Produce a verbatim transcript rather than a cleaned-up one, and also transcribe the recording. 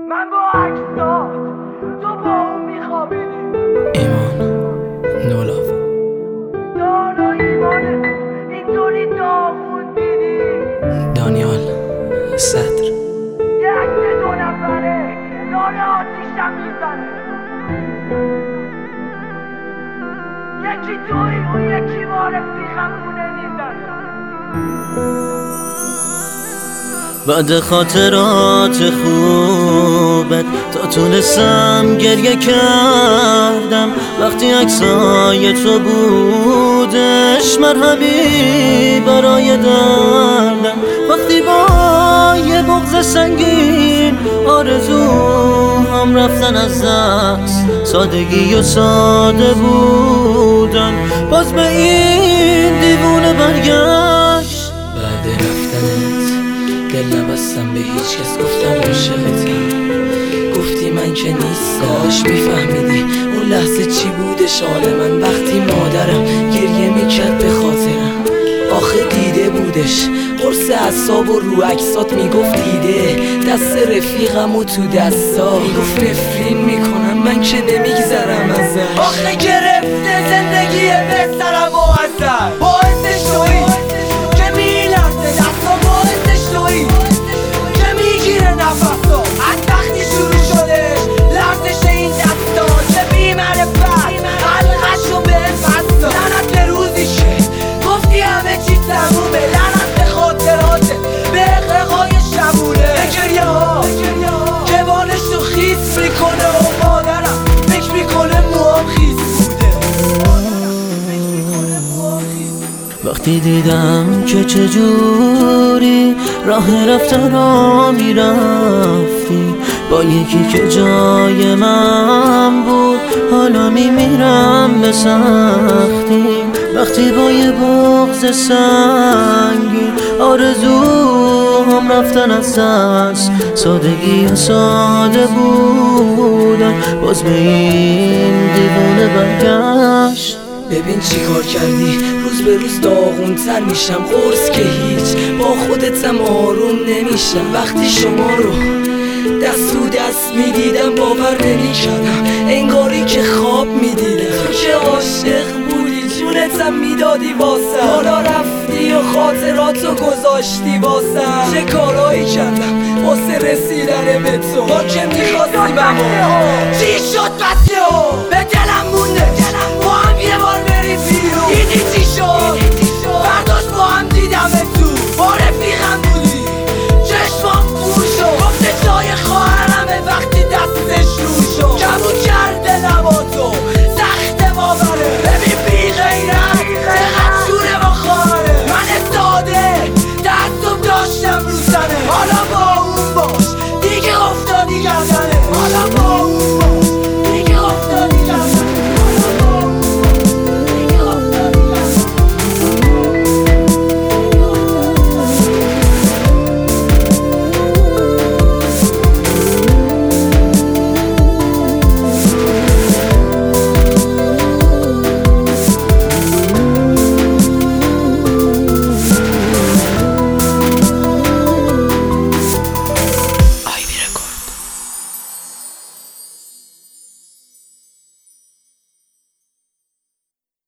من با عکسات تو با اون میخوابیدی. ایمان نولاف دان و ایمان اینطوری داغون دیدی. دانیال صدر یه عکس دو نفره داره آتیشم میزنه. یکی توی اون یکی ما رفیقمونه میزنه. بعد خاطرات خوبت تا تونستم گریه کردم وقتی عکسای تو بودش مرهمی برای دردم. وقتی با یه بغض سنگین آرزوام رفتن از دست، سادگی و ساده بودن باز به این دیوونه برگشت. بعد رفتنت دل نبستم به هیچ کس، گفتم عاشقتم، گفتی من که نیستم. کاش میفهمیدی اون لحظه چی بودش حال من وقتی مادرم گریه میکرد به خاطرم. آخه دیده بودش قرص اعصاب و رو عکسات، میگفت دیده دست رفیقم و تو دستا، میگفت نفرین میکنم من که نمیگذرم ازش. آخه گرفته زندگی بسترم و ازش. باعثش تویی که میلرزه دستا، باعثش تویی که میگیره نفسا. از وقتی شروع شده لرزش این دستا که بی‌معرفت حلقشو به بستا. لعنت به روزی که گفتی همه چی تمومه، لعنت به خاطراته، به اقرقای شبونه، به گریه ها که بالش تو خیس میکنه و مادرم فکر میکنه موام خیس بوده. وقتی دیدم که چجوری راه رفتن را میرفتی با یکی که جای من بود، حالا میمیرم به سختی. وقتی با یه بغض سنگین آرزوام رفتن از دست، سادگی و ساده بودن باز به این دیوونه برگشت. ببین چی کار کردی، روز به روز داغون تر میشم، قرص که هیچ با خودتم آروم نمیشم. وقتی شما رو دست تو دست میدیدم باور نمیکردم، انگاری که خواب میدیدم. تو که عاشق بودی جونتم میدادی واسم، حالا رفتی و خاطراتو گذاشتی واسم. چه کارایی کردم واسه رسیدن به تو، ما که میخواستیم اما چی شد بس